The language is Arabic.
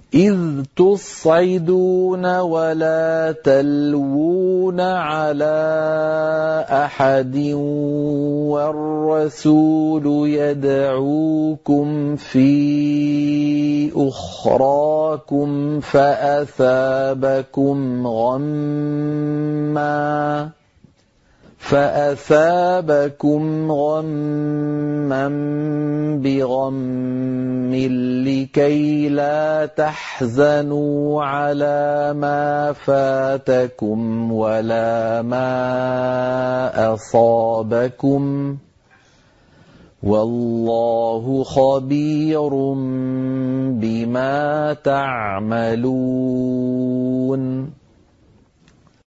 إذ تصعدون ولا تلوون على أحد والرسول يدعوكم في أخراكم فأثابكم غما بغم لكي لا تحزنوا على ما فاتكم ولا ما أصابكم والله خبير بما تعملون